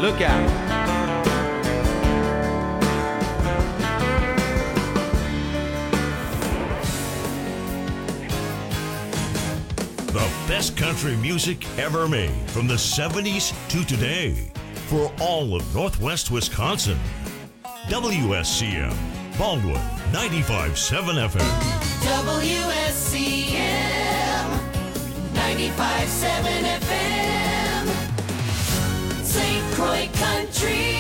Look out. The best country music ever made from the 70s to today for all of Northwest Wisconsin. WSCM, Baldwin, 95.7 FM. WSCM, 95.7 FM, St. Croix Country.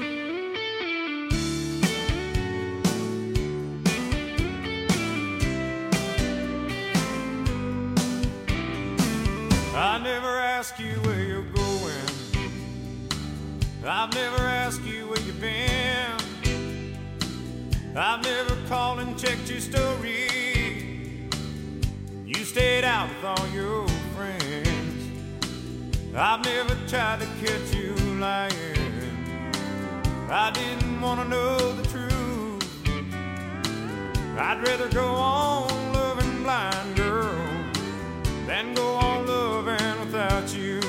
I never ask you where you're going. I've never asked you where you've been. I've never called and checked your story. You stayed out with all your friends. I've never tried to catch you lying. I didn't want to know the truth. I'd rather go on loving blind, girl, than go on loving without you.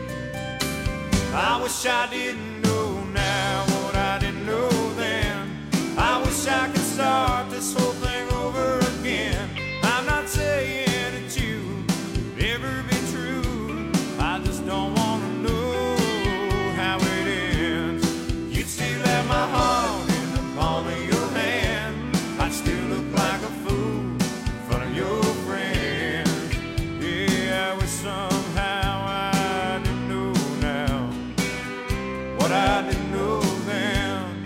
I wish I didn't know now what I didn't know then. I wish I could start this whole thing over again. I'm not saying that you could ever be true. I just don't want to know how it ends. You'd still have my heart in the palm of your hand. I'd still look like a fool in front of your friends. Yeah, I wish somehow I didn't know now what I didn't know then.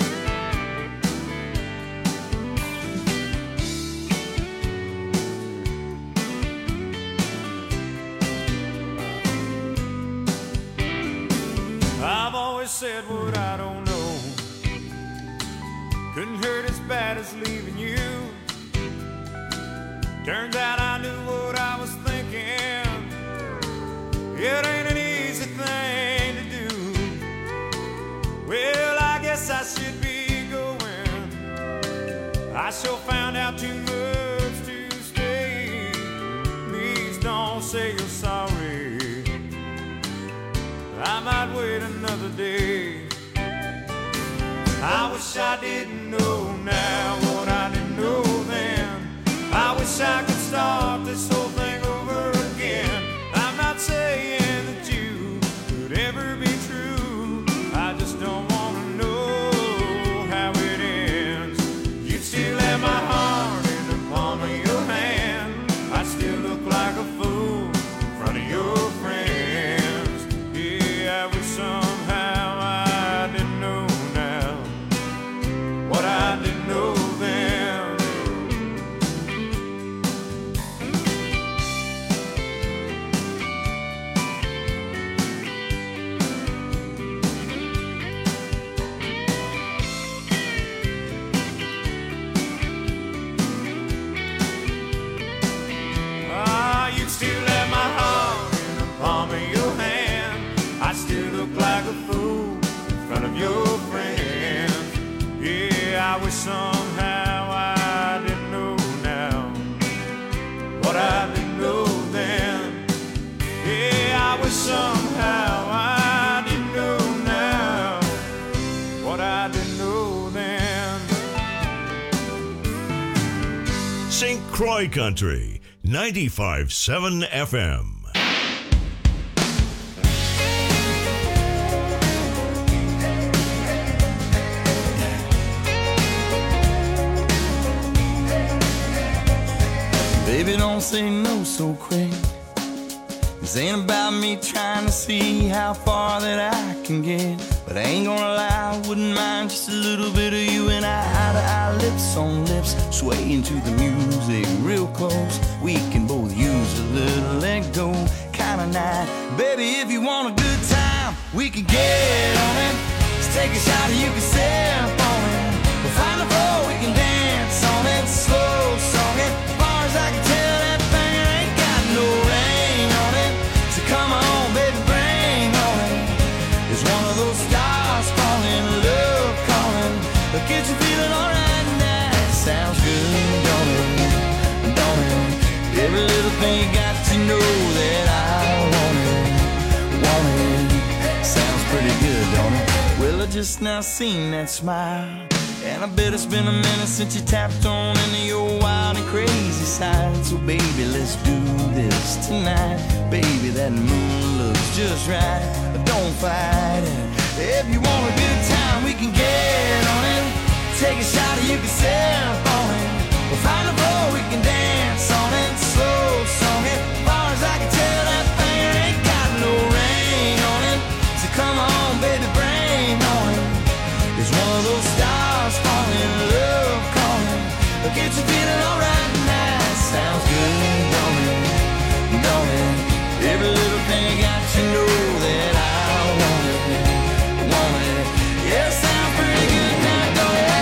I've always said what I don't know. Couldn't hurt as bad as leaving you. Turns out I knew what I was thinking. It ain't an easy thing to do. Well, I guess I should be going. I sure found out too much to stay. Please don't say you're sorry. I might wait another day. I wish I didn't know now what I didn't know then. I wish I could start this whole thing over again. I'm not saying that you could ever be true. I just don't want to know how it ends. You'd still have my heart in the palm of your hand. I'd still look like a fool in front of your friends. Yeah, I wish somehow I didn't know now what I didn't know then. You'd still have my heart in the palm of your hand. I'd still look like a fool in front of your friends. Yeah, I wish somehow I didn't know now what I didn't know then. Yeah, I wish somehow I didn't know now what I didn't know then. St. Croix Country, 95.7 FM. Baby, don't say no so quick. This ain't about me trying to see how far that I can get. But I ain't gonna lie, I wouldn't mind just a little bit of you and I, eye to eye, lips on lips, swaying to the music real close. We can both use a little let go kind of night. Baby, if you want a good time, we can get on it. Let's take a shot and you can sip on it. We'll find a floor, we can dance on it. Slow song it, as far as I can tell, that thing ain't got no ring on it. So come on, baby, bring on it. It's one of those stars falling, love calling. But get you feeling alright now. Sounds good, don't it? Don't it? Every little thing you got to know that I want it. Want it. Sounds pretty good, don't it? just now seen that smile. And I bet it's been a minute since you tapped on into your wild and crazy side. So baby, let's do this tonight. Baby, that moon looks just right. Don't fight it. If you want a good time, we can get on it. Take a shot or you can sip on it. We'll find a floor, we can dance on it. Slow song it. As far as I can tell, that thing ain't got no ring on it. So come on, baby, bring on it. It's one of those stars falling, love calling. It'll get you feeling alright tonight. Sounds good, don't it? Don't it? Every little thing got you know that I want it. Want it? Yeah, sounds pretty good now, don't it?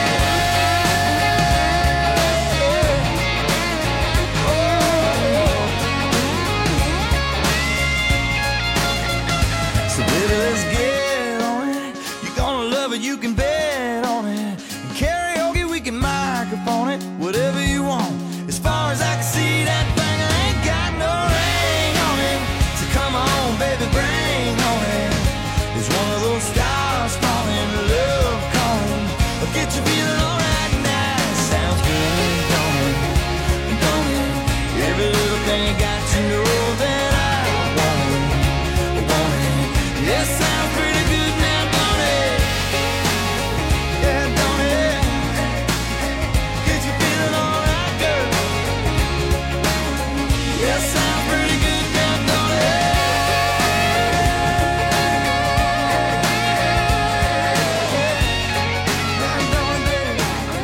So baby, let's get on it. You're gonna love it, you can bet on it. And karaoke, we can microphone it. Whatever you want. As far as I can see, that thing ain't got no ring on it. So come on, baby, bring on it. It's one of those stars falling, love calling. I'll get you feeling alright now. Sounds good, don't it? Don't it? Every little thing got to know that I want it. Want it? Yeah, sounds pretty good now, don't it? Yeah, don't it? Get you feeling alright, girl. Yeah, sounds pretty good now, don't it? Yeah, don't it?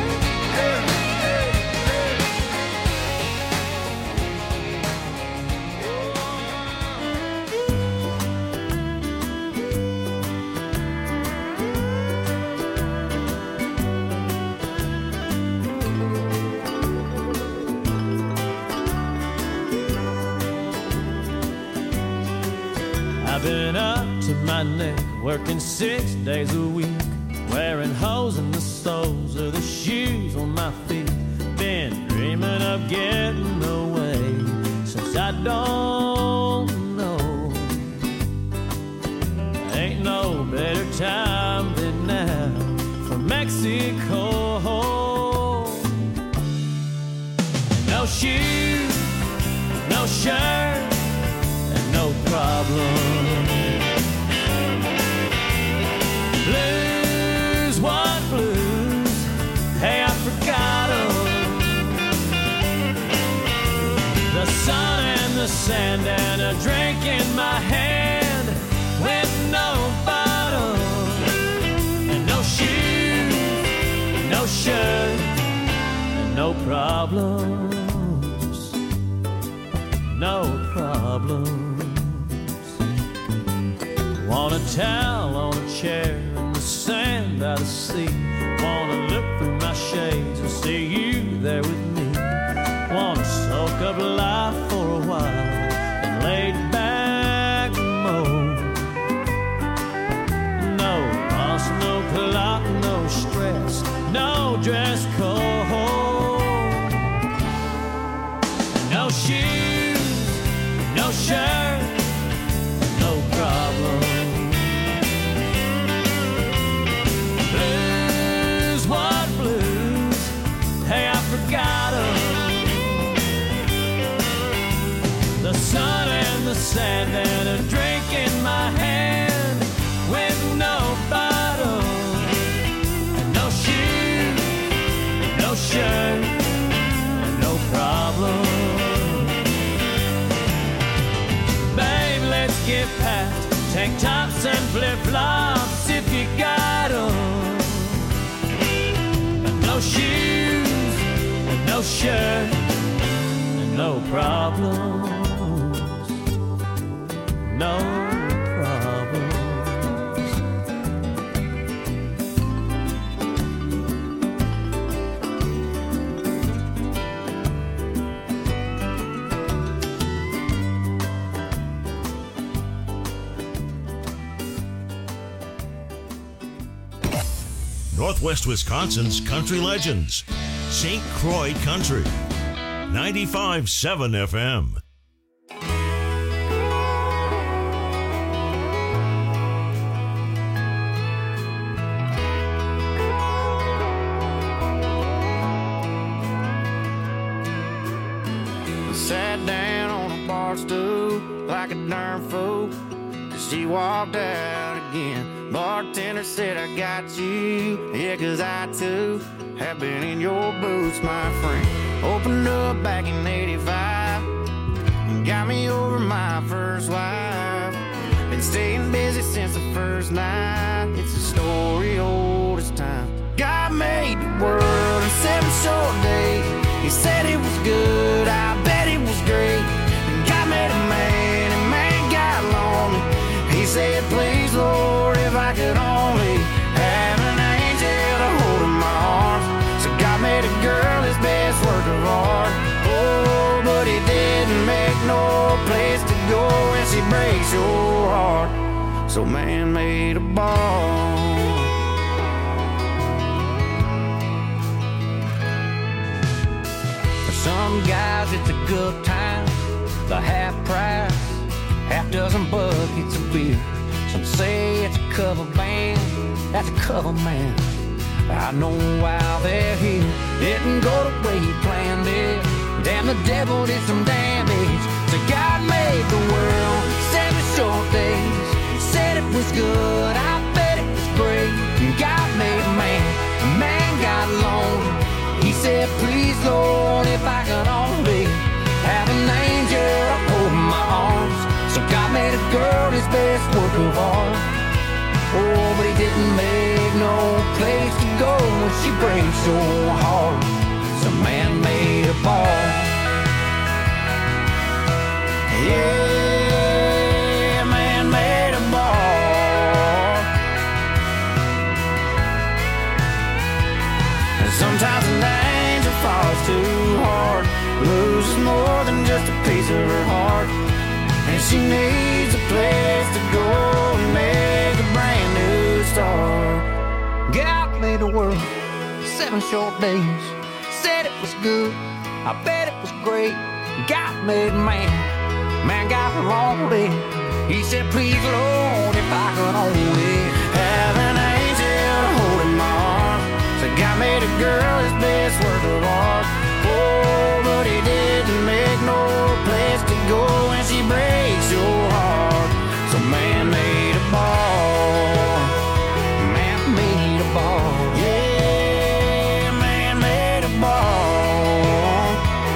I've been up to my neck, working 6 days a week, wearing holes in the soles of the shoes on my feet. Been dreaming of getting away since I don't know. Ain't no better time than now for Mexico. No shoes, no shirt, and no problem. Blues, what blues? Hey, I forgot 'em. The sun and the sand and a drink in my hand with no bottle and no shoes, no shirt, and no problems. No problems. Want a towel on a chair in the sand by the sea. Wanna look through my shades and see you there with me. Wanna soak up life for a while and lay back mode. No boss, no clock, no stress, no dress code. No shoes, no shirt, no problem. Blues, what blues? Hey, I forgot 'em. The sun and the sand and a drink in my hand with no bottle and no shoes, no shirt, and no problem. Get packed, tank tops and flip-flops if you got 'em. No shoes, and no shirt, and no problems. No problems. Northwest Wisconsin's country legends. St. Croix Country. 95.7 FM. she walked out again. Bartender said, I got you. Yeah, 'cause I too have been in your boots, my friend. Opened up back in 85 and got me over my first wife. Been staying busy since the first night. It's a story old as time. God made the world in 7 short days. He said it was good, I bet it was great. And God made a man, and man got lonely. He said, please, Lord, if I could only have an angel to hold in my arms. So God made a girl his best work of art. Oh, but he didn't make no place to go when she breaks your heart. So man made a ball. For some guys it's a good time, the half price, half dozen buckets of beer. Some say it's a cover band, that's a cover man. I know why they're here. Didn't go the way he planned it. Damn, the devil did some damage. So God made the world 7 short days. Said it was good, I bet it was great. And God made a man got lonely. He said, please, Lord, if I could only have an angel to hold my arms. So God made a girl his best work of art. Oh, but he didn't make no place to go when she breaks your heart. So man made a ball. Yeah, man made a ball. And sometimes an angel falls too hard, loses more than just a piece of her heart. And she needs a place to go and make a brand new start. God made the world 7 short days. Said it was good, I bet it was great. God made man got lonely. He said, please, Lord, if I could only have an angel to hold in my arms. So God made a girl his best work of art. Oh, but he didn't make no place to go when she breaks your heart. So man made a ball. Man made a ball. Yeah, man made a ball.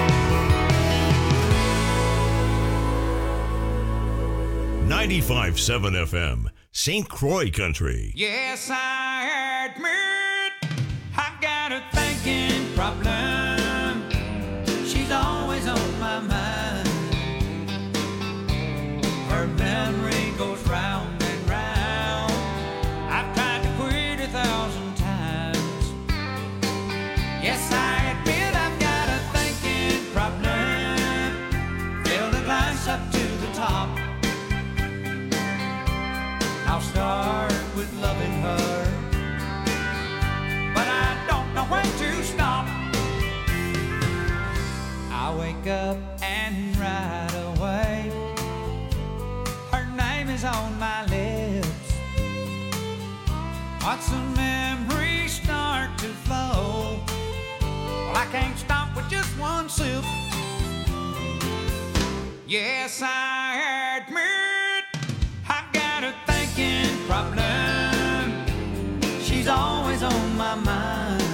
95.7 FM, St. Croix Country. Yes, I admit I got a thinking problem. She's always on my mind. Her memory goes round and round. I've tried to quit 1,000 times. Yes, I admit I've got a thinking problem. Fill the glass up to the top. I'll start with loving her, but I don't know when to stop. I wake up and right away her name is on my lips. Watch the memories start to flow. Well, I can't stop with just one sip. Yes, I admit I've got a thinking problem. She's always on my mind.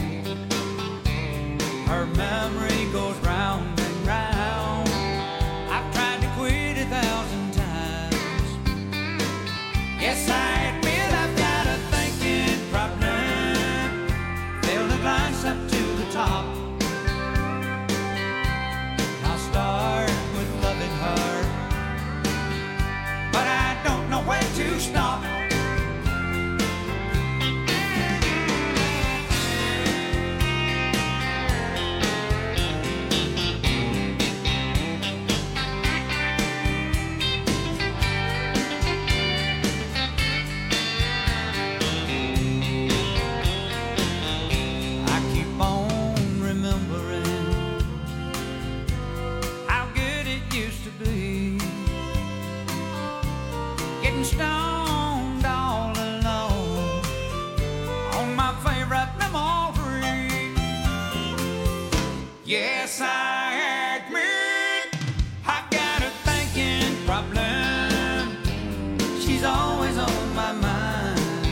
Her memory goes round and round. I've tried to quit 1,000 times. Yes, I admit I've got a thinking problem. Fill the glass up to the top. I'll start with loving her, but I don't know when to stop. she's always on my mind.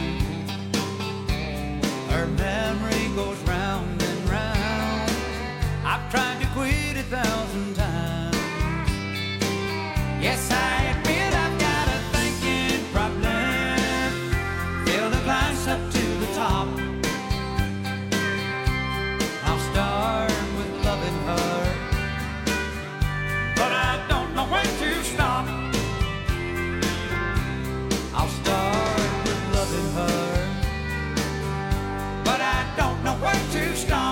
Her memory goes round and round. I've tried to quit 1,000 times. Yes, I admit I've got a thinking problem. Failed to climb up to the top. I'll start with loving her, but I don't know when to stop. I'll start with loving her, but I don't know when to stop.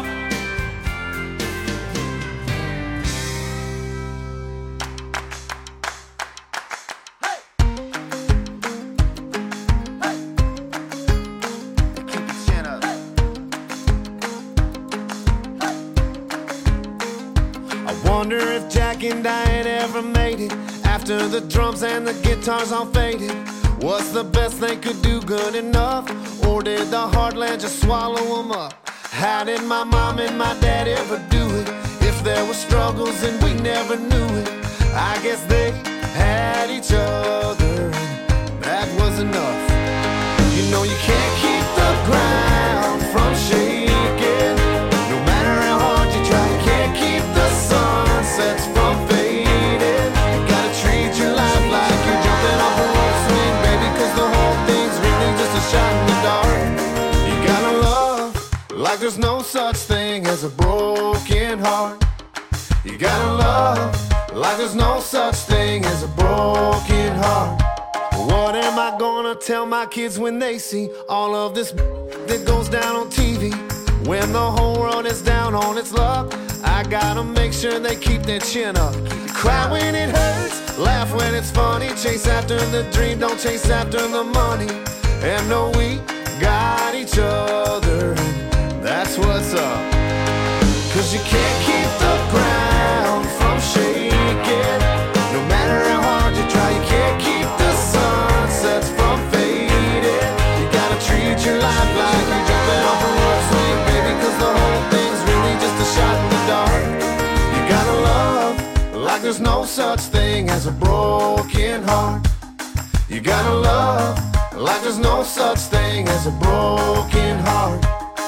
Wonder if Jack and Diane ever made it after the drums and the guitars all faded. Was the best they could do good enough, or did the heartland just swallow them up? How did my mom and my dad ever do it? If there were struggles and we never knew it, I guess they had each other and that was enough. You know you can't keep the ground from shaking. No matter how hard you try, you can't keep the sunsets from fading. You gotta treat your life like you're jumping off a rope swing, baby, cause the whole thing's really just a shot in the dark. You gotta love like there's no such thing as a broken heart. You gotta love like there's no such thing as a broken heart. What am I gonna tell my kids when they see all of this that goes down on TV? When the whole world is down on its luck, I gotta make sure they keep their chin up. Cry when it hurts, laugh when it's funny. Chase after the dream, don't chase after the money. And know we got each other, and that's what's up. Cause you can't keep the ground from shaking. No matter how hard you try, you can't keep the sunsets from fading. You gotta treat your life like you're jumping off a rope swing, baby, cause the whole thing's really just a shot in the dark. You gotta love like there's no such thing as a broken heart. You gotta love like there's no such thing as a broken heart.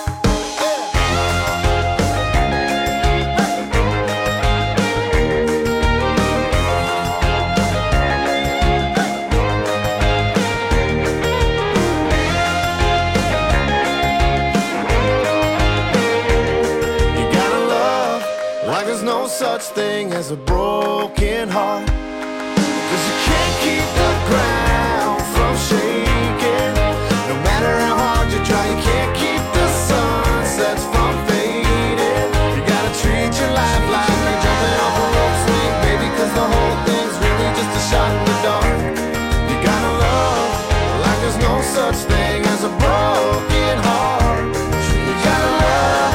Such thing as a broken heart. Cause you can't keep the ground from shaking. No matter how hard you try, you can't keep the sunsets from fading. You gotta treat your life like you're jumping off a rope swing, baby, cause the whole thing's really just a shot in the dark. You gotta love like there's no such thing as a broken heart. You gotta love.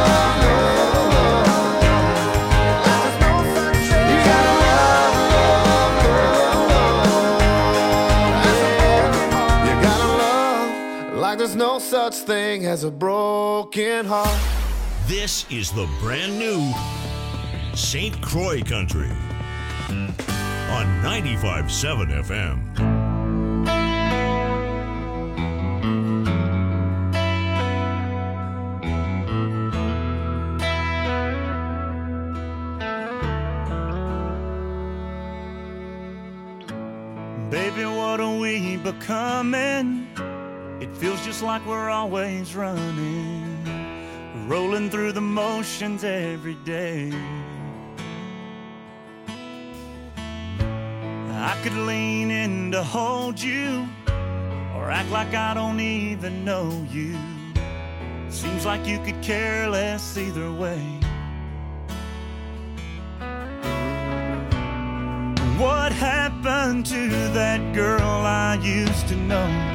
There's no such thing as a broken heart. This is the brand new St. Croix Country on 95.7 FM. Baby, what are we becoming? It feels just like we're always running, rolling through the motions every day. I could lean in to hold you, or act like I don't even know you. Seems like you could care less either way. What happened to that girl I used to know?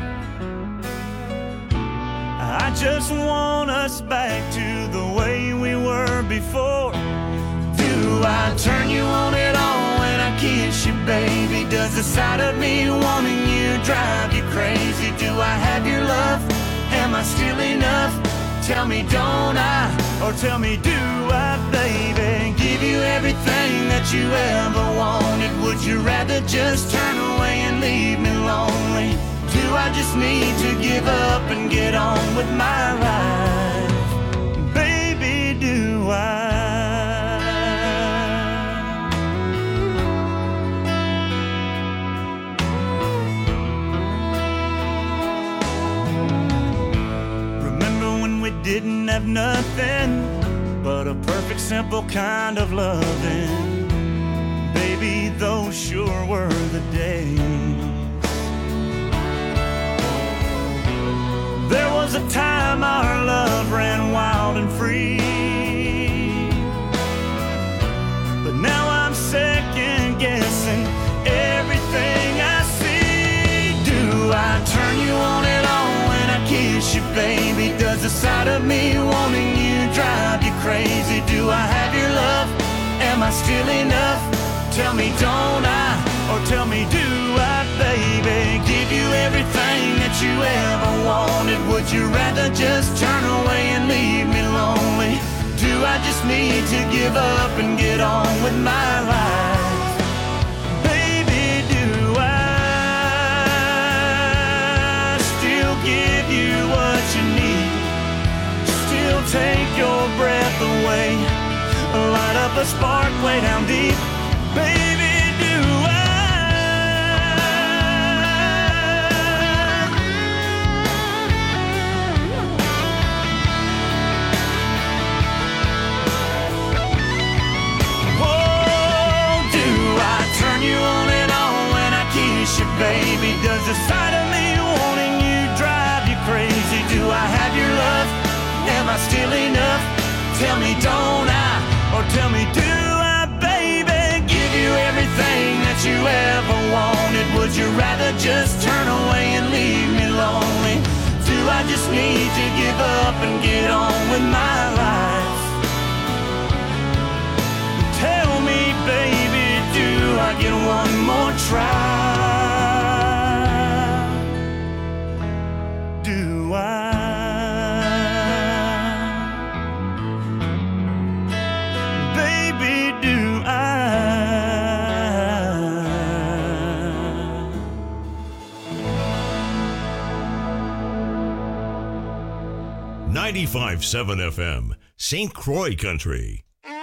I just want us back to the way we were before. Do I turn you on at all when I kiss you, baby? Does the sight of me wanting you drive you crazy? Do I have your love? Am I still enough? Tell me, don't I? Or tell me, do I, baby? Give you everything that you ever wanted. Would you rather just turn away and leave me lonely? just need to give up and get on with my life. Baby, do I? Remember when we didn't have nothing but a perfect, simple kind of loving? Baby, those sure were the days. There was a time our love ran wild and free, but now I'm second guessing everything I see. Do I turn you on and on when I kiss you, baby? Does the sight of me wanting you drive you crazy? Do I have your love? Am I still enough? Tell me, don't I? Or tell me, do I, baby? Give you everything that you ever wanted. Would you rather just turn away and leave me lonely? Do I just need to give up and get on with my life? Baby, do I still give you what you need? Still take your breath away, light up a spark way down deep? Baby, do I? Oh, do I turn you on and on when I kiss you, baby? Does the sight of me wanting you drive you crazy? Do I have your love? Am I still enough? Tell me, don't I? Or tell me, do I, baby? Give you everything that you ever wanted. Would you rather just turn away and leave me lonely? Do I just need to give up and get on with my life? Tell me, baby, do I get one more try? Do I? Baby, do I? 95.7 FM, St. Croix Country.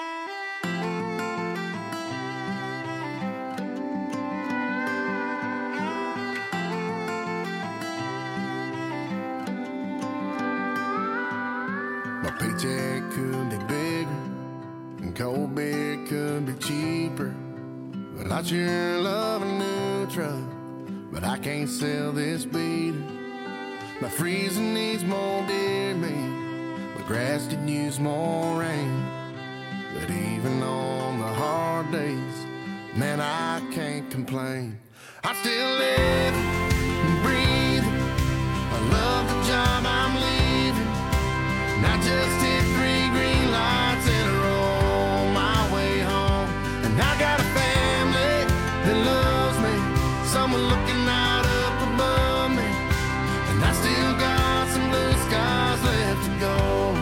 My paycheck could be bigger and cold beer could be cheaper, but I sure love a new truck, but I can't sell this beater. My freezer needs more deer meat, my grass could use more rain, but even on the hard days, man, I can't complain. I still live and breathe. I love the job I'm leaving, and I just hit 3 green lights in a row on my way home. And I got a family that loves me, someone looking out up above me, and I still got some blue skies left to go.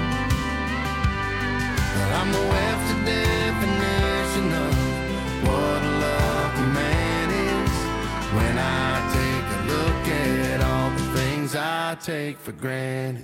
But I'm the Webster definition of what a lucky man is, when I take a look at all the things I take for granted.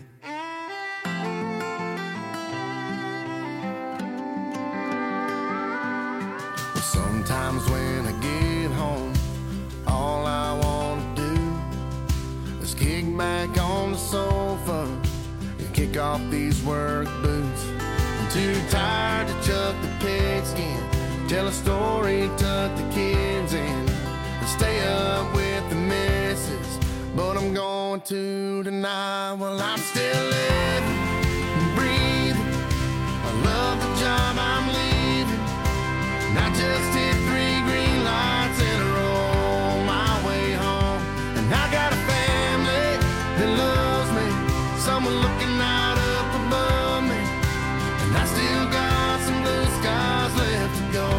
Sometimes when I get home, all I want to do is kick back on the sofa and kick off these work boots. I'm too tired to chuck the pigskin, tell a story, tuck the kids in, and stay up with the missus. But I'm going to tonight. Well, I'm still living and breathing. I love the job I'm leaving, and I just hit 3 green lights in a row on my way home. And I got a family that loves me, someone looking out up above me, and I still got some blue skies left to go.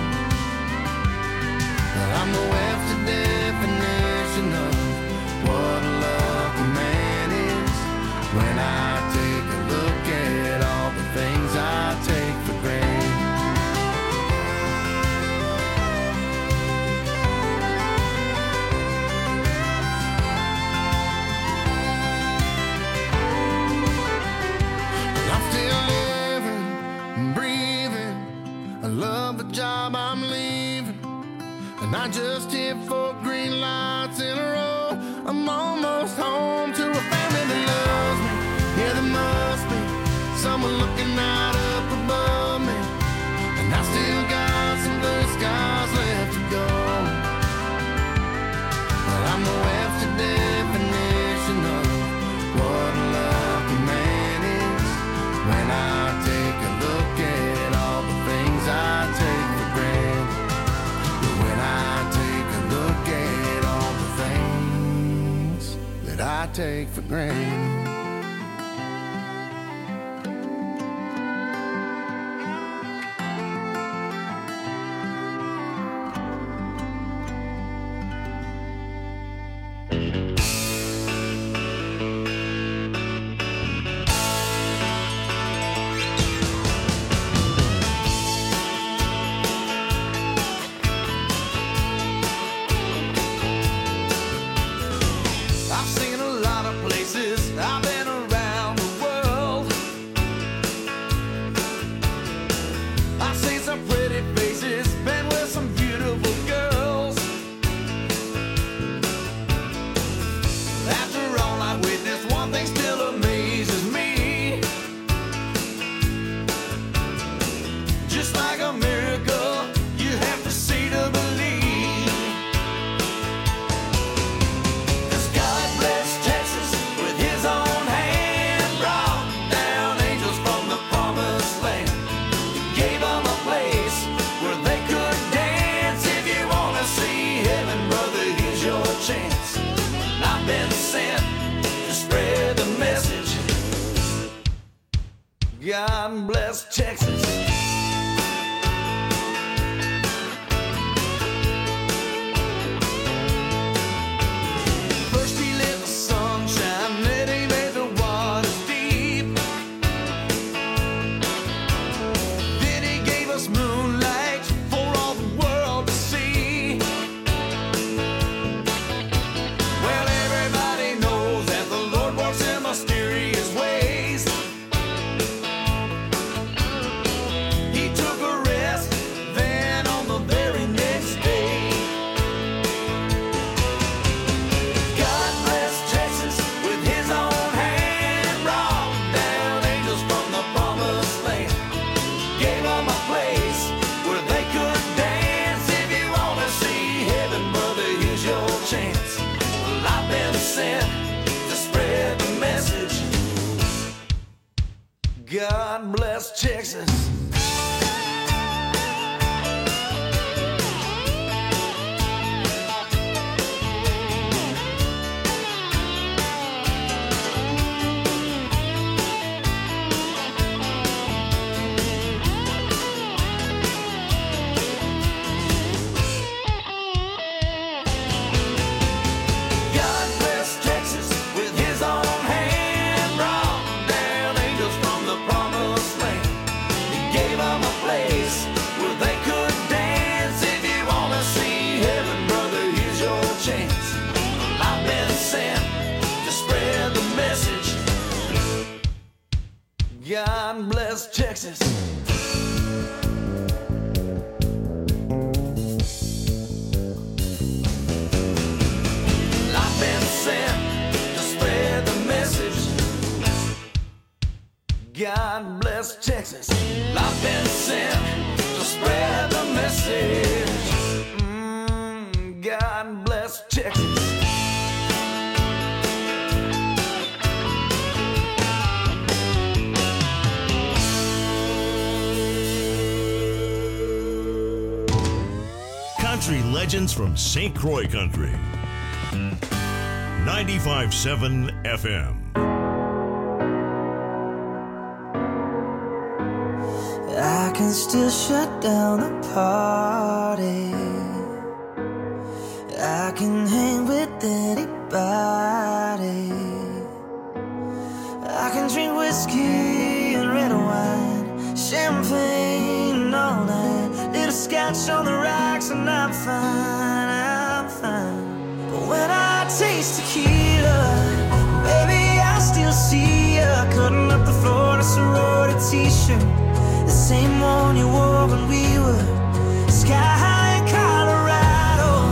But I'm the Webster definition of what a lucky man is, when I take a look at all the things I take for granted. I just hit 4 green lights in a row. I'm almost home to a family that loves me. Yeah, there must be someone looking out up above me. And I still got some blue skies left to go. Well, I'm the Webster definition of what a lucky man is. When I take a look at all the things I take for granted. When I take a look at all the things that I take for granted. I've seen a lot of places, I've been around the world. I've seen some pretty faces, been with some beautiful girls. After all I've witnessed, one thing still amazes me. Just like a miracle, you have to see to believe. 'Cause God blessed Texas with his own hand, brought down angels from the promised land. He gave them a place where they could dance. If you wanna see heaven, brother, here's your chance. I've been sent to spread the message. God bless Texas. First he let the sunshine, then he made the waters deep. Then he gave us moonlight for all the world to see. Well, everybody knows that the Lord works in mysterious ways. He took a rest, then on the very next day. God bless Texas with his own hand, brought down angels from the promised land. Gave them a place where they could dance. If you wanna see heaven, brother, here's your chance. Well, I've been sent to spread the message. God bless Texas. God bless Texas with his own hand, brought down angels from the promised land. He gave them a place where they could dance. If you wanna see heaven, brother, here's your chance. I've been sent to spread the message. God bless Texas. I've been sent to spread the message. God bless Texas. I've been sent to spread the message. God bless Texas. Country legends from St. Croix Country. 95.7 FM. I can still shut down the party. I can hang with anybody. I can drink whiskey and red wine, champagne all night, little scotch on the rocks, and I'm fine, I'm fine. But when I taste tequila, baby, I still see ya cutting up the floor in a sorority t-shirt, the same one you wore when we were sky high in Colorado.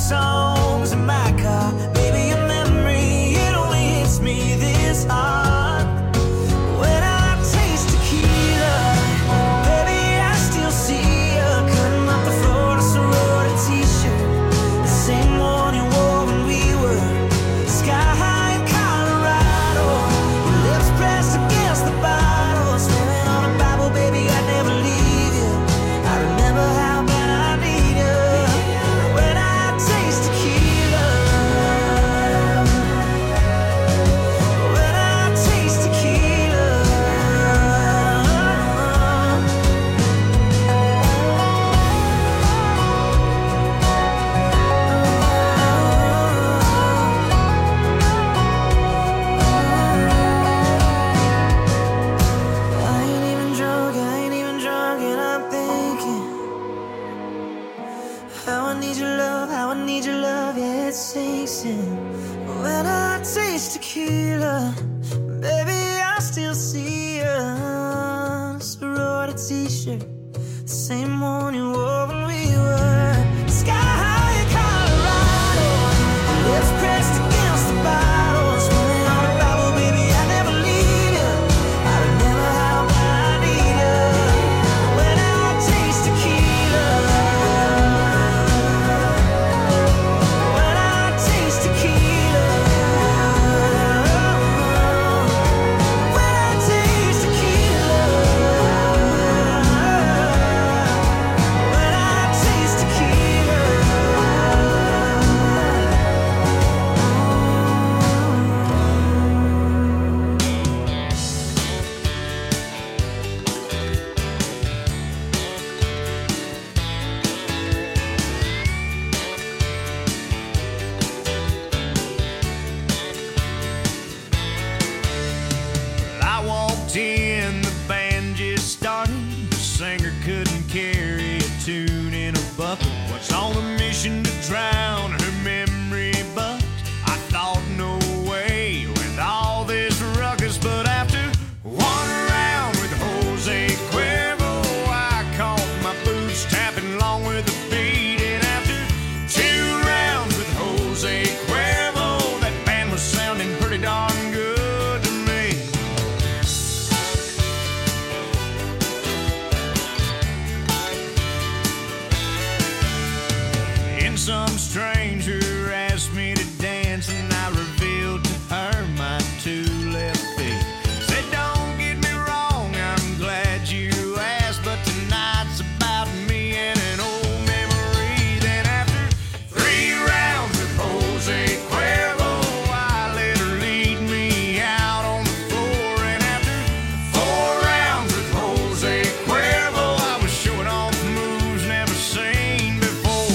songs in my car. Baby, your memory, it only hits me this hard. When I taste tequila, baby, I still see you cutting up the Florida sorority t-shirt, the same one you wore when we were sky high in Colorado. Your lips pressed against the bottle, swimming on a Bible, baby, I'd never leave you. I remember how bad I need you. When I taste tequila, when I taste tequila. I ain't even drunk, and I'm thinking how I need your love, how I need your love, yeah, it sinks in. When I taste tequila, baby, I still see you. Sorority t-shirt, the same one you wore when we were sky high in Colorado. Your lips pressed against the bottle, swimming on a Bible, baby, I never leave you. I remember how bad I need you. When I taste tequila, when I taste tequila, when I taste tequila, when I taste tequila. I walked in, the band just started. The singer couldn't carry a tune in a bucket. Was on a mission to drown her memory, but I thought no way with all this ruckus. But after one round with Jose Cuervo, I caught my boots tapping along with the beat. And after 2 rounds with Jose Cuervo, that band was sounding pretty darn good to me. And some stranger asked me to dance, and I revealed to her my 2 left feet. Said, don't get me wrong, I'm glad you asked, but tonight's about me and an old memory. Then after 3 rounds with Jose Cuervo, I let her lead me out on the floor. And after 4 rounds with Jose Cuervo, I was showing off moves never seen before.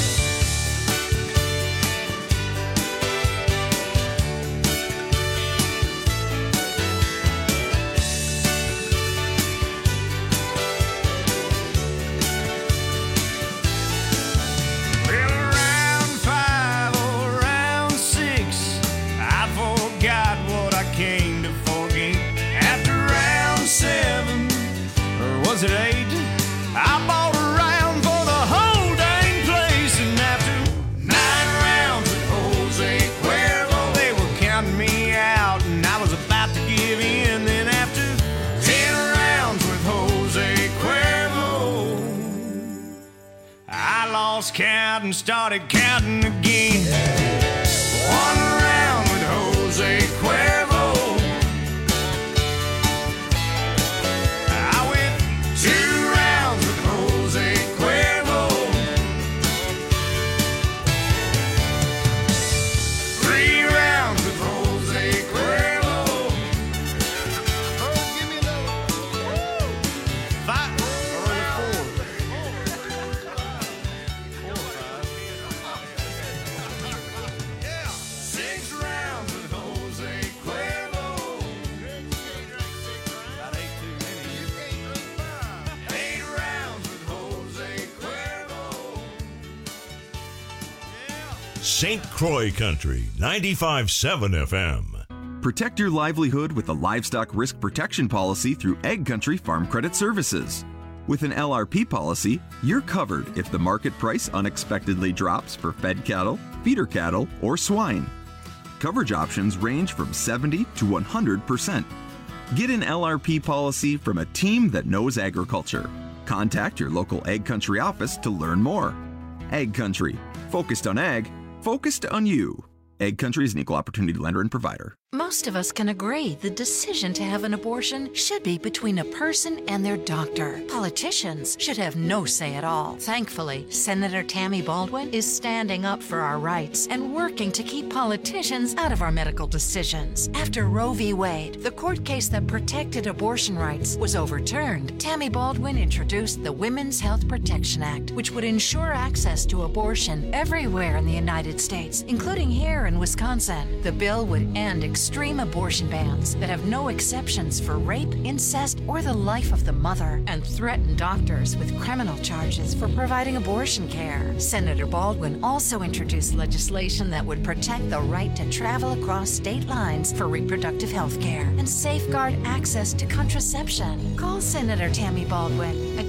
Well, round 5 or round 6, I forgot what I came to forget. After round 7, or was it 8, I bought a round for the whole dang place. And after 9 rounds with Jose Cuervo, they were counting me out, and I was about to give in. Then after 10 rounds with Jose Cuervo, I lost count and started counting again. 1 round with Jose Cuervo, I went 2 rounds with Jose Cuervo, 3 rounds with Jose Cuervo. Oh, give me another. 5 or 4. 6 rounds with Jose Cuervo. About 8 too many. 8 rounds with Jose Cuervo. St. Croix Country, 95.7 FM. Protect your livelihood with a livestock risk protection policy through Egg Country Farm Credit Services. With an LRP policy, you're covered if the market price unexpectedly drops for fed cattle, feeder cattle, or swine. Coverage options range from 70 to 100%. Get an LRP policy from a team that knows agriculture. Contact your local Ag Country office to learn more. Ag Country, focused on ag, focused on you. Ag Country is an equal opportunity lender and provider. Most of us can agree the decision to have an abortion should be between a person and their doctor. Politicians should have no say at all. Thankfully, Senator Tammy Baldwin is standing up for our rights and working to keep politicians out of our medical decisions. After Roe v. Wade, the court case that protected abortion rights, was overturned, Tammy Baldwin introduced the Women's Health Protection Act, which would ensure access to abortion everywhere in the United States, including here in Wisconsin. The bill would end extreme abortion bans that have no exceptions for rape, incest, or the life of the mother, and threaten doctors with criminal charges for providing abortion care. Senator Baldwin also introduced legislation that would protect the right to travel across state lines for reproductive health care and safeguard access to contraception. Call Senator Tammy Baldwin at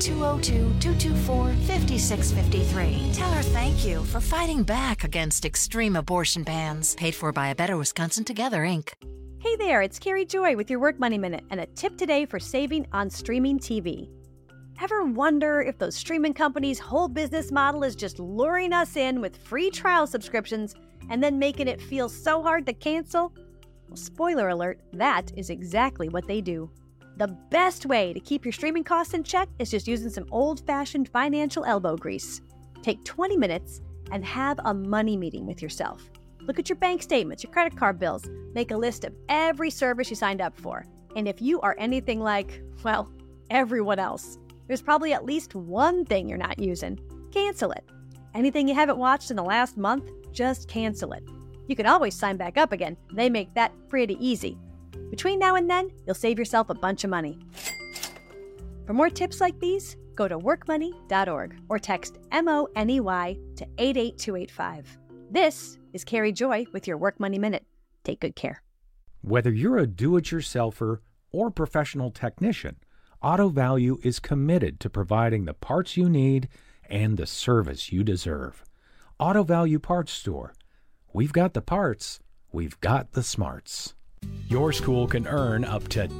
202-224-5653. Tell her thank you for fighting back against extreme abortion bans. Paid for by A Better Wisconsin Together, Inc. Hey there, it's Carrie Joy with your Work Money Minute and a tip today for saving on streaming TV. Ever wonder if those streaming companies' whole business model is just luring us in with free trial subscriptions and then making it feel so hard to cancel? Well, spoiler alert, that is exactly what they do. The best way to keep your streaming costs in check is just using some old-fashioned financial elbow grease. Take 20 minutes and have a money meeting with yourself. Look at your bank statements, your credit card bills. Make a list of every service you signed up for. And if you are anything like, well, everyone else, there's probably at least one thing you're not using. Cancel it. Anything you haven't watched in the last month, just cancel it. You can always sign back up again. They make that pretty easy. Between now and then, you'll save yourself a bunch of money. For more tips like these, go to workmoney.org or text MONEY to 88285. This is Carrie Joy with your Work Money Minute. Take good care. Whether you're a do-it-yourselfer or professional technician, Auto Value is committed to providing the parts you need and the service you deserve. Auto Value Parts Store. We've got the parts. We've got the smarts. Your school can earn up to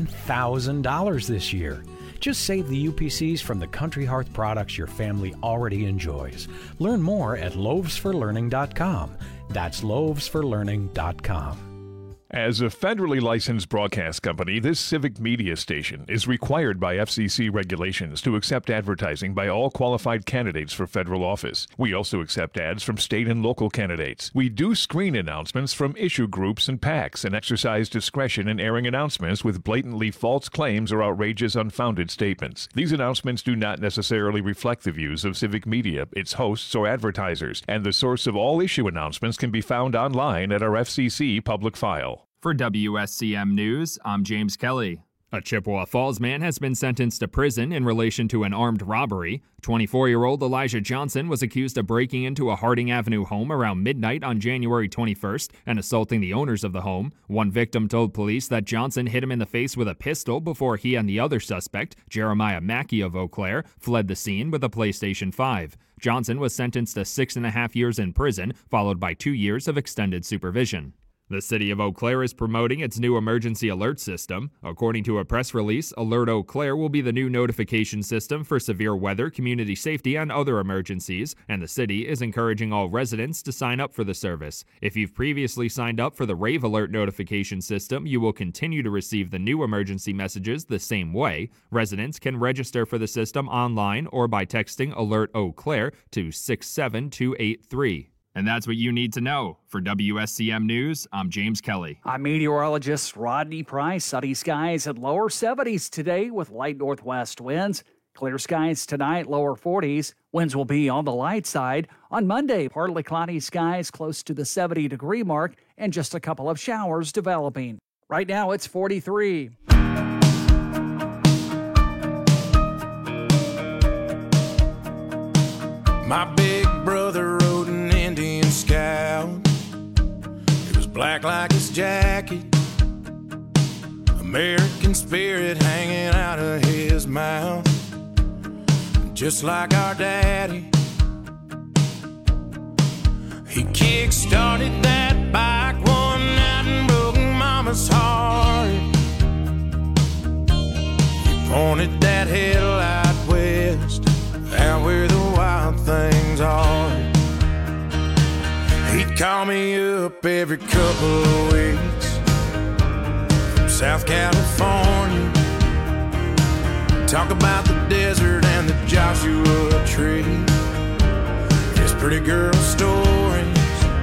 $10,000 this year. Just save the UPCs from the Country Hearth products your family already enjoys. Learn more at loavesforlearning.com. That's loavesforlearning.com. As a federally licensed broadcast company, this civic media station is required by FCC regulations to accept advertising by all qualified candidates for federal office. We also accept ads from state and local candidates. We do screen announcements from issue groups and PACs and exercise discretion in airing announcements with blatantly false claims or outrageous unfounded statements. These announcements do not necessarily reflect the views of civic media, its hosts, or advertisers, and the source of all issue announcements can be found online at our FCC public file. For WSCM News, I'm James Kelly. A Chippewa Falls man has been sentenced to prison in relation to an armed robbery. 24-year-old Elijah Johnson was accused of breaking into a Harding Avenue home around midnight on January 21st and assaulting the owners of the home. One victim told police that Johnson hit him in the face with a pistol before he and the other suspect, Jeremiah Mackey of Eau Claire, fled the scene with a PlayStation 5. Johnson was sentenced to 6.5 years in prison, followed by 2 years of extended supervision. The city of Eau Claire is promoting its new emergency alert system. According to a press release, Alert Eau Claire will be the new notification system for severe weather, community safety, and other emergencies, and the city is encouraging all residents to sign up for the service. If you've previously signed up for the Rave Alert notification system, you will continue to receive the new emergency messages the same way. Residents can register for the system online or by texting Alert Eau Claire to 67283. And that's what you need to know. For WSCM News, I'm James Kelly. I'm meteorologist Rodney Price. Sunny skies at lower 70s today with light northwest winds. Clear skies tonight, lower 40s. Winds will be on the light side. On Monday, partly cloudy skies close to the 70-degree mark and just a couple of showers developing. Right now, it's 43. My big brother rode an Indian Scout. It was black like his jacket, American spirit hanging out of his mouth. just like our daddy. He kick-started that bike one night and broke Mama's heart. He pointed that headlight west, out where the wild things are. He'd call me up every couple of weeks from South California, talk about the desert and the Joshua Tree, his pretty girl stories,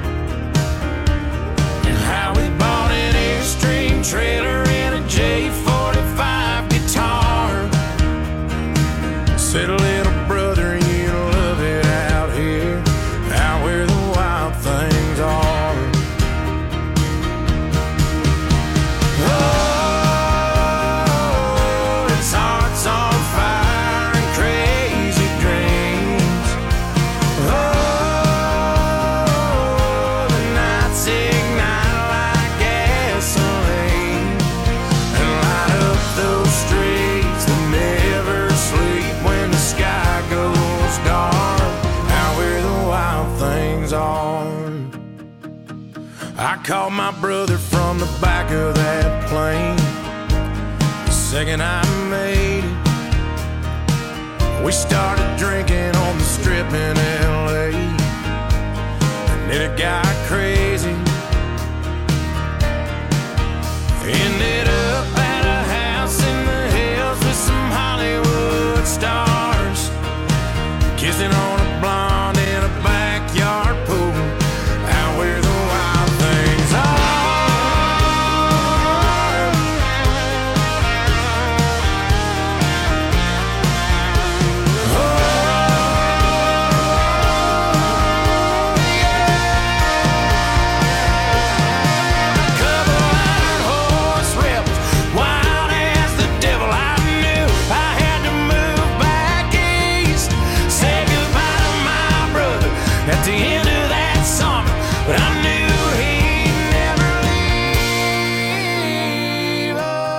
and how he bought an Airstream trailer and a J45 guitar. Said, little brother, you love it out here, out where the wild things are. Oh, his heart's on fire and crazy dreams. Oh, the nights ignite like gasoline and light up those streets that never sleep when the sky goes dark, out where the wild things are. I called my brother from the back of that plane the second I made it. We started drinking on the strip in LA, and then it got crazy. Ended up at a house in the hills with some Hollywood stars, kissing on a blonde in a backyard pool, out where the wild things are. Couple iron horse rebels, wild as the devil. I knew I had to move back east, say goodbye to my brother at the end of that summer, but I knew he'd never leave.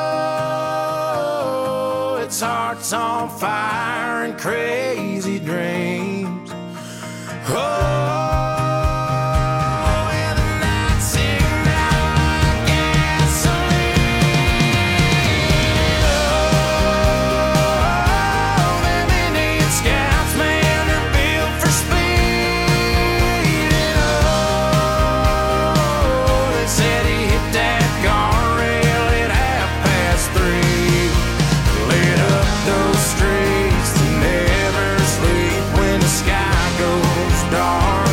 Oh, its heart's on fire and crazy dreams. Oh, and the nights ignite like gasoline. Oh, them Indian Scouts, man, they're built for speed. And oh, they said he hit that guardrail at 3:30. Lit up those streets that never sleep when the sky goes dark.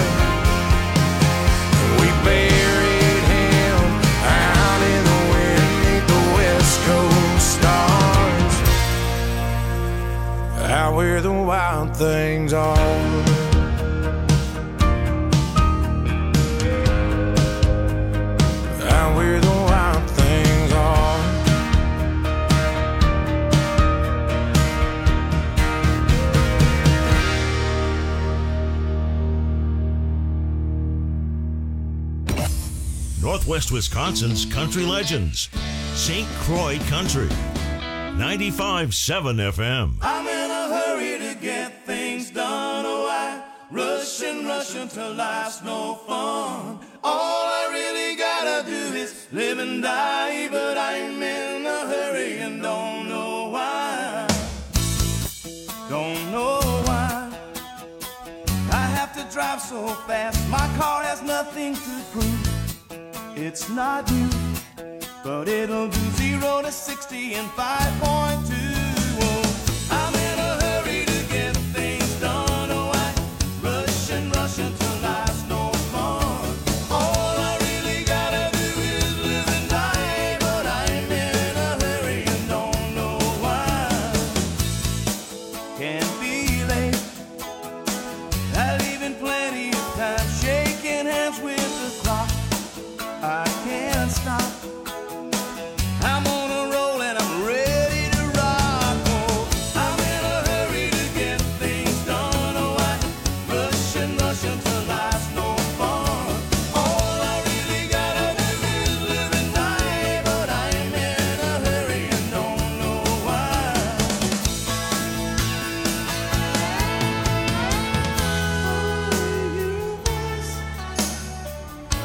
We buried him out in the wind 'neath the West Coast stars, out where the wild things are. Out where the wild things are. Northwest Wisconsin's country legends. St. Croix Country. 95.7 FM. I'm in a hurry to get things done. Oh, I rush until life's no fun. All I really gotta do is live and die, but I'm in a hurry and don't know why. Don't know why I have to drive so fast. My car has nothing to prove. It's not new, but it'll do 0 to 60 in 5.2. Oh, I'm in a hurry to get things done. Oh, I rush until life's no fun. All I really gotta do is live and die, but I'm in a hurry and don't know why. Can't be late, not even plenty of time. Shaking hands with the clock, I can't stop. I'm on a roll and I'm ready to rock.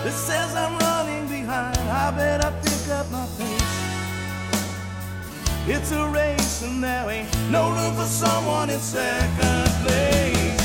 that says I'm running behind. I better pick up my pace. It's a race and there ain't no room for someone in second place.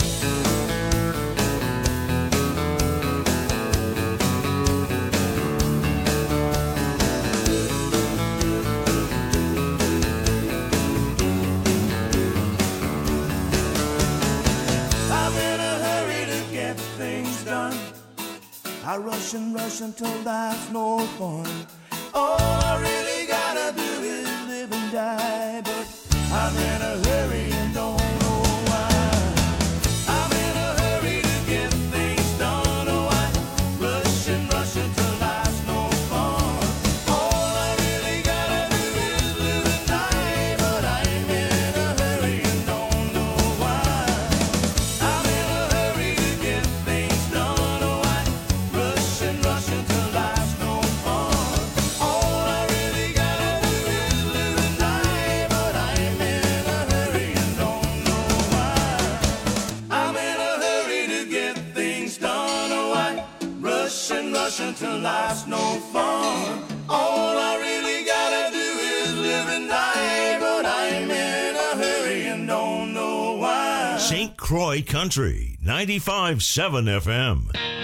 I rush and rush until life's no fun. All I really gotta do is live and die, but I'm in a hurry and don't know why. I'm in a hurry to get things done. Oh, I rush and rush until life's no fun. All I really gotta do is live and die, but I'm in a hurry and don't know why. I'm in a hurry to get things done. Oh, I rush and rush until life's no fun. All I really gotta do is live and die, but I'm in a hurry and don't know why. I'm in a hurry to get things done. Oh, I rush and rush until life's no fun. All I really gotta do is live and die, but I'm in a hurry and don't know why. St. Croix Country, 95.7 FM.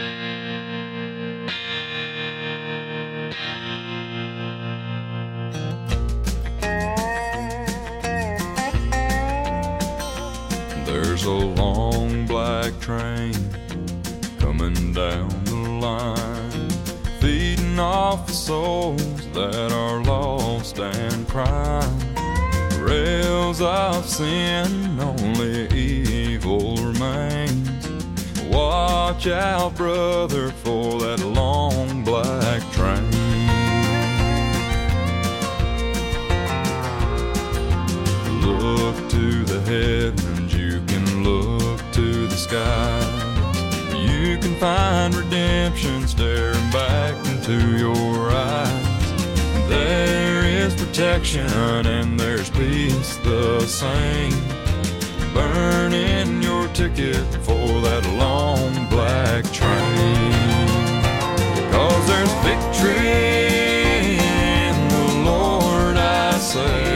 There's a long black train coming down the line, feeding off the souls that are lost and crying. Rails of sin, only evil remains. Watch out, brother, for that long black train. Look to the heavens, you can look to the skies. You can find redemption staring back into your eyes. There is protection and there's peace the same. Burning your ticket for that long black train. 'Cause there's victory in the Lord, I say.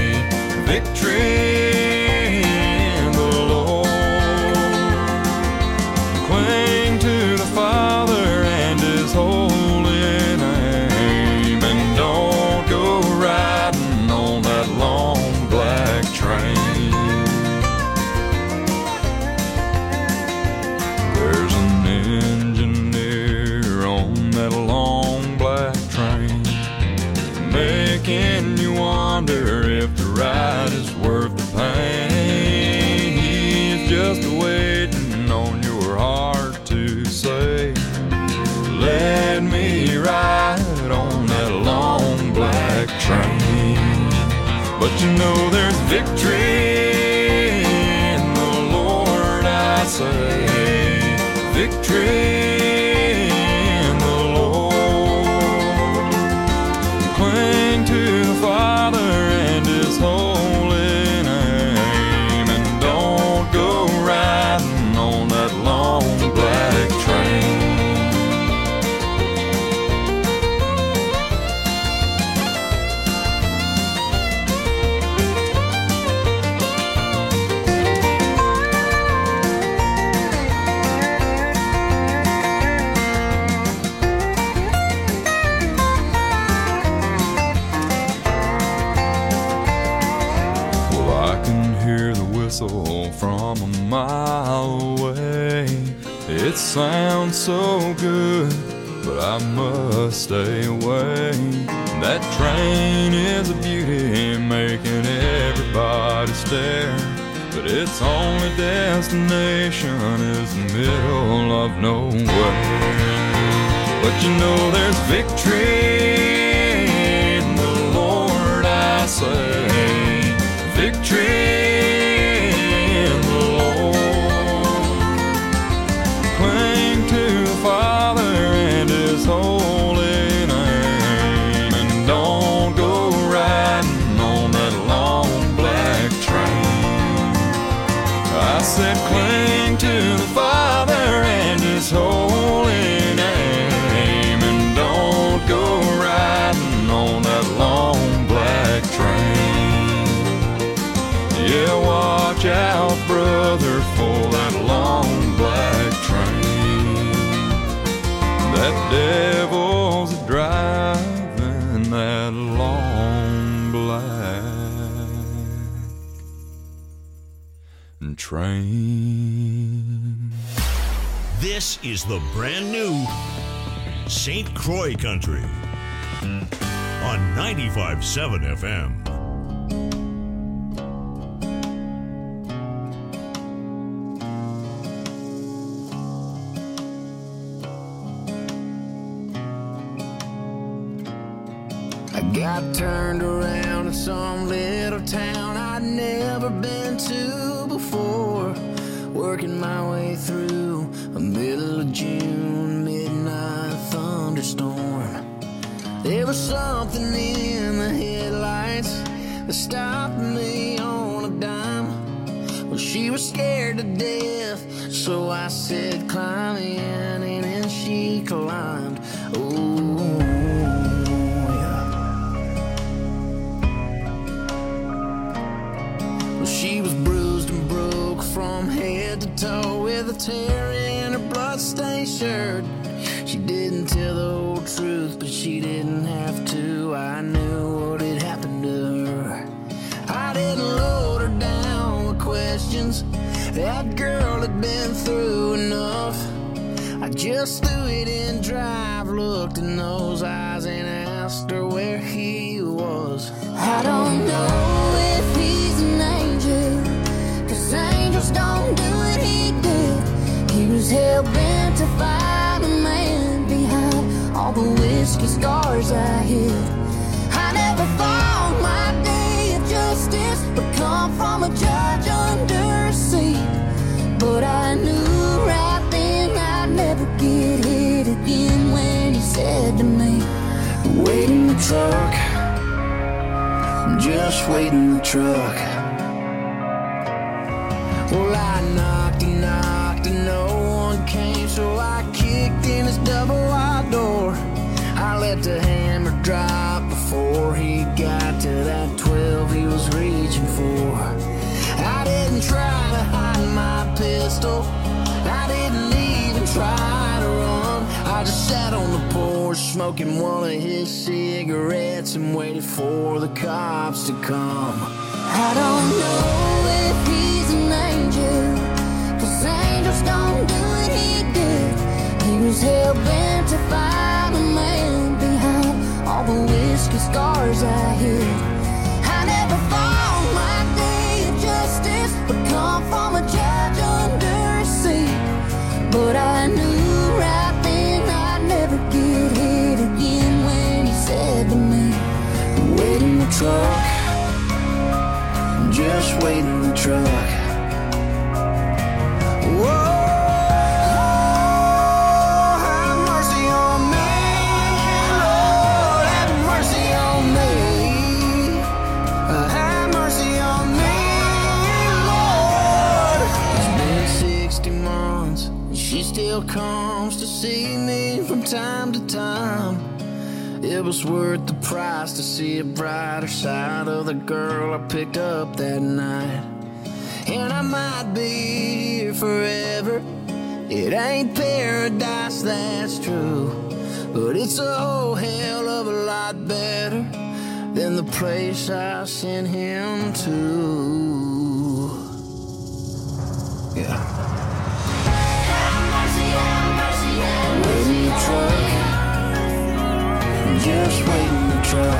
Victory in the Lord. Cling to the Father and His holy name, and don't go riding on that long black train. There's an engineer on that long black train, making you wonder if the ride is worth the pain. He's just waiting on your heart to say, let me ride on that long black train. But you know there's victory in the Lord, I say. Victory in the Lord. Cling to the Father and His holy name, and don't go riding on that long black train. From a mile away, it sounds so good, but I must stay away. That train is a beauty, making everybody stare, but its only destination is the middle of nowhere. But you know there's victory in the Lord, I say. Victory in the Lord. Cling to the Father and His holy name, and don't go riding on that long black train. I said cling to the Father and His holy name, train. This is the brand new St. Croix Country on 95.7 FM. I got turned around in some little town I'd never been to before, working my way through a middle of June midnight thunderstorm. There was something in the headlights that stopped me on a dime. Well, she was scared to death, so I said climb in, and then she climbed. Oh, she was bruised and broke from head to toe with a tear in her bloodstained shirt. She didn't tell the whole truth, but she didn't have to. I knew what had happened to her. I didn't load her down with questions. That girl had been through enough. I just threw it in drive, looked in those eyes, and asked her where he was. I don't know if he's an angel, 'cause angels don't do what he did. He was hell-bent to find a man behind all the whiskey scars I hid. I never thought my day of justice would come from a judge under a seat, but I knew right then I'd never get hit again when he said to me, wait in the truck, just wait in the truck. Well, I knocked and knocked and no one came, so I kicked in his double-wide door. I let the hammer drop before he got to that 12 he was reaching for. I didn't try to hide my pistol, I didn't even try to run. I just sat on the porch smoking one of his cigarettes and waited for the cops to come. I don't know if he's an angel, 'cause angels don't do what he did. He was hell-bent to find a man behind all the whiskey scars I hid. I never thought my day of justice would come from a judge under a seat, but I knew right then I'd never get hit again when he said to me, wait in the truck, just wait in the truck. Whoa, have mercy on me, Lord, have mercy on me. Have mercy on me, Lord. It's been 60 months and she still comes to see me from time to time. It was worth the price to see a brighter side of the girl I picked up that night. And I might be here forever. It ain't paradise, that's true, but it's a whole hell of a lot better than the place I sent him to. Yeah. Have mercy, wait in the truck, just wait in the truck.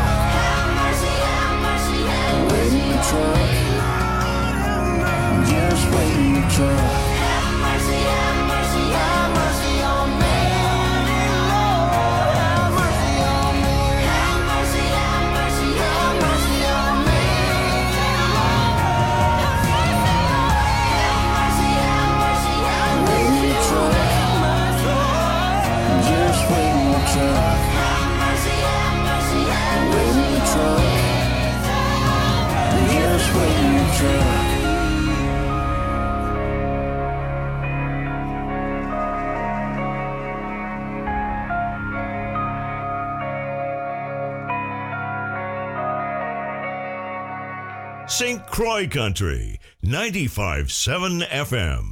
Wait in the truck, just wait in the truck. Have mercy on me, Lord, have mercy on me. Have mercy on me, wait in the truck, just wait in the truck. Wait in the truck, just wait in the truck. St. Croix Country, 95.7 FM.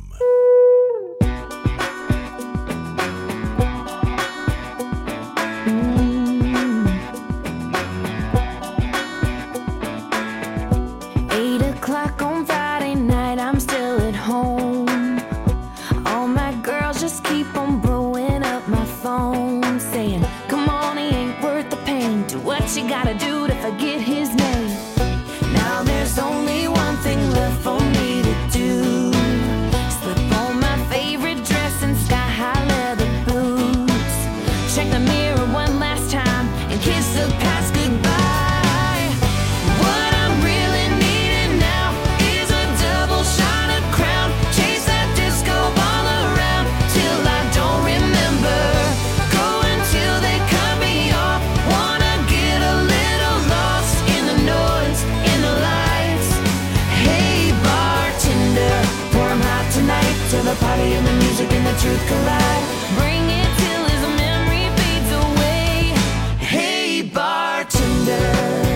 the music and the truth collide. Bring it till his memory fades away. Hey, bartender,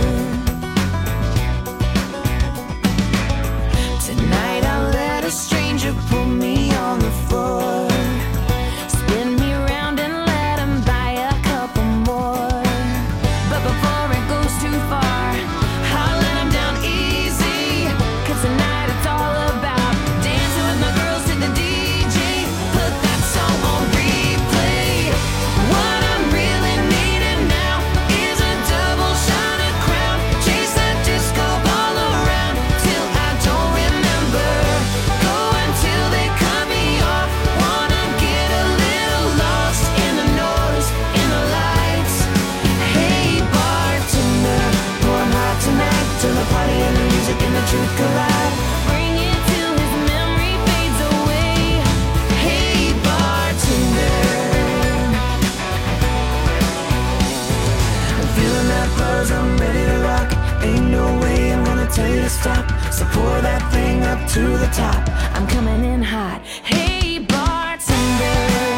tonight I'll let a stranger pull me on the floor. Spin me around and let him buy a couple more. But before it goes too far, I'll let him down easy. 'Cause tonight it's all about dancing with my girls to the DJ. Put that song on replay. What I'm really needing now is a double shot of Crown. Chase that disco ball around till I don't remember. Go until they cut me off. Wanna get a little lost in the noise, in the lights. Hey, bartender, pour 'em hot tonight till the party and the music and the truth collide. Bring it till his memory fades away. Hey, bartender, I'm feeling that buzz, I'm ready to rock. Ain't no way I'm gonna tell you to stop. So pour that thing up to the top. I'm coming in hot. Hey, bartender.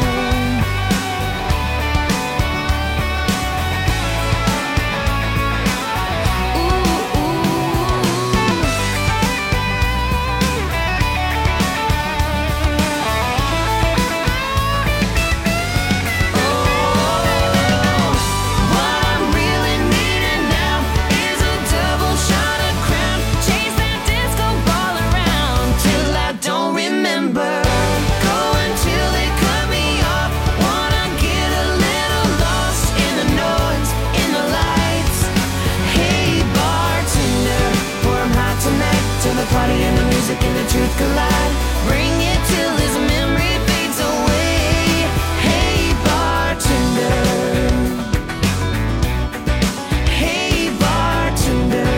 What I'm really needing now is a double shot of Crown. Chase that disco ball around till I don't remember. Go until they cut me off. Wanna get a little lost in the noise, in the lights. Hey, bartender, pour 'em hot tonight till the party and the music and the truth collide. Bring it till his memory fades away. Hey, bartender. Hey, bartender.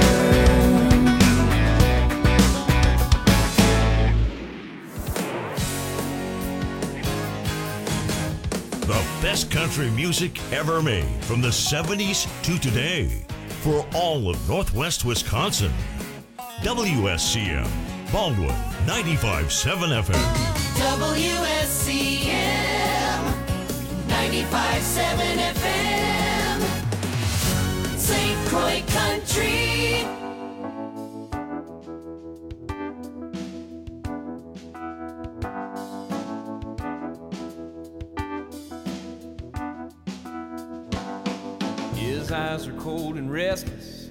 The best country music ever made from the 70s to today for all of Northwest Wisconsin. WSCM, Baldwin 95.7 FM. WSCM 95.7 FM, St. Croix Country. His eyes are cold and restless,